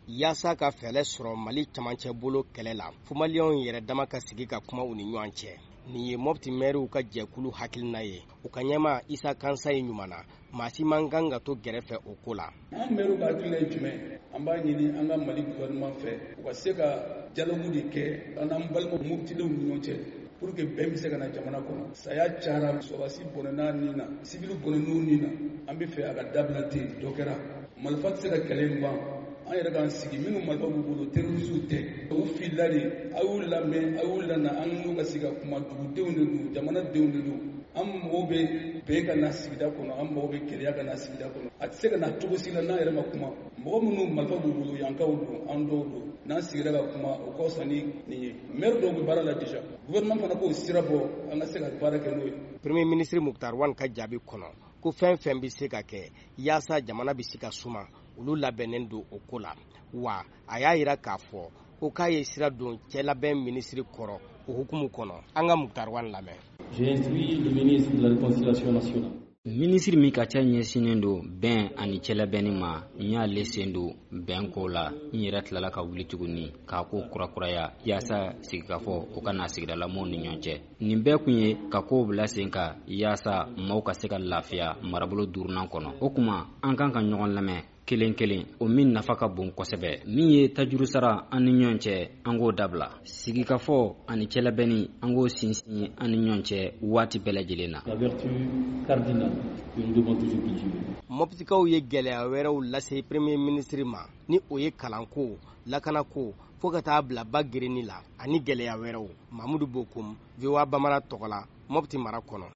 yaasa ka fɛlɛ sɔrɔ Mali camancɛ bolo kɛlɛ la fo maliyɛnw yɛrɛ dama ka sigi ka kuma u ni ɲɔgɔn cɛ. Nin ye Mopti maire ka jɛkulu hakilina ye. U ka ɲɛma Isa Kansa ye ɲuman na. Maa si man kan ka to gɛrɛfɛ o ko la. An maire ka hakilina ye jumɛn? An b'a ɲini an ka Mali gouvernement fɛ u ka se ka dialogue de kɛ an n'an balima Moptidenw ni ɲɔgɔn cɛ pour que bɛn bɛ se ka na jamana kɔnɔ. Saya cayara sɔrɔdasi bɔnɛna nin na, civil bɔnɛnw nin na. An bɛ fɛ a ka dabila ten dɔ kɛra. Marifa tɛ se ka kɛlɛ in ban. An yɛrɛ k'an sigi minnu marifa b'u bolo terroristes tɛ. U filila de, a y'u lamɛn, a y'u lana, an n'u ka sigi ka kuma dugudenw de don, jamanadenw de don. An mɔgɔw bɛ bɛn ka na sigida kɔnɔ, an mɔgɔw bɛ kɛlɛya ka na sigida kɔnɔ. A tɛ se ka na cogo si la n'an yɛrɛ ma kuma. Mɔgɔ minnu marifa b'u bolo yankaw don, an dɔw don. N'an sigira ka kuma o ka fisa ni nin ye. Maire dɔw bɛ baara la déjà. Gouvernement fana k'o sira bɔ an ka se ka baara kɛ n'o ye. Premier ministre Muktar Wan ka jaabi kɔnɔ ko fɛn fɛn bɛ se ka kɛ yaasa jamana bɛ se ka suma olu labɛnnen don o ko la. Wa a y'a jira k'a fɔ ko k'a ye sira don cɛ labɛn ministre kɔrɔ o hukumu kɔnɔ. An ka Muktar Wan lamɛn. J'ai instruit le ministre de la Réconciliation nationale. Minisiri min ka ca ɲɛsinnen don bɛn ani cɛlabɛnni ma n y'ale sen don bɛn ko la n yɛrɛ tilala ka wuli tuguni k'a ko kurakuraya yaasa sigikafɔ o ka na sigidalamow ni ɲɔgɔn cɛ. Nin bɛɛ kun ye ka kow bila sen kan yaasa maaw ka se ka lafiya marabolo duurunan kɔnɔ. O kuma an kan ka ɲɔgɔn lamɛn kelen kelen o min nafa ka bon kosɛbɛ. Min ye tajuru sara an ni ɲɔgɔn cɛ an k'o dabila. Sigikafɔ ani cɛlabɛnni an k'o sinsin an ni ɲɔgɔn cɛ waati bɛɛ lajɛlen na. La vertu cardinale que nous devons toujours cultiver. Moptikaw ye gɛlɛya wɛrɛw lase premier ministre ma ni o ye kalanko, lakanako fo ka taa bila ba gerenni la ani gɛlɛya wɛrɛw. Mamudu Bokum, VOA Bamara tɔgɔ la, Mopti mara kɔnɔ.